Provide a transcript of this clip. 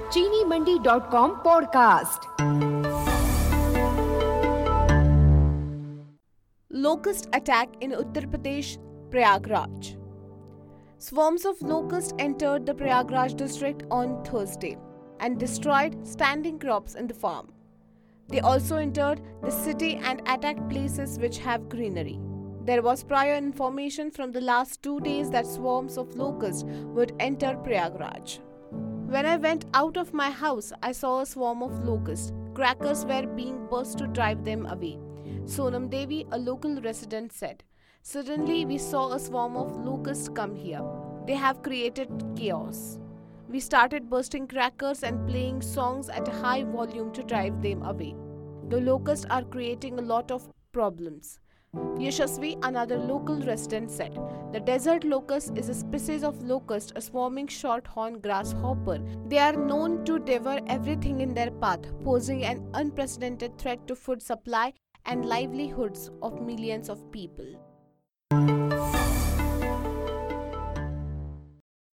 चीनीमंडी.com podcast. Locust attack in Uttar Pradesh, Prayagraj. Swarms of locusts entered the Prayagraj district on Thursday and destroyed standing crops in the farm. They also entered the city and attacked places which have greenery. There was prior information from the last 2 days that swarms of locusts would enter Prayagraj. When I went out of my house, I saw a swarm of locusts. Crackers were being burst to drive them away. Sonam Devi, a local resident, said, "Suddenly we saw a swarm of locusts come here. They have created chaos. We started bursting crackers and playing songs at a high volume to drive them away. The locusts are creating a lot of problems." Yashasvi, another local resident, said, "The desert locust is a species of locust, a swarming shorthorn grasshopper. They are known to devour everything in their path, posing an unprecedented threat to food supply and livelihoods of millions of people."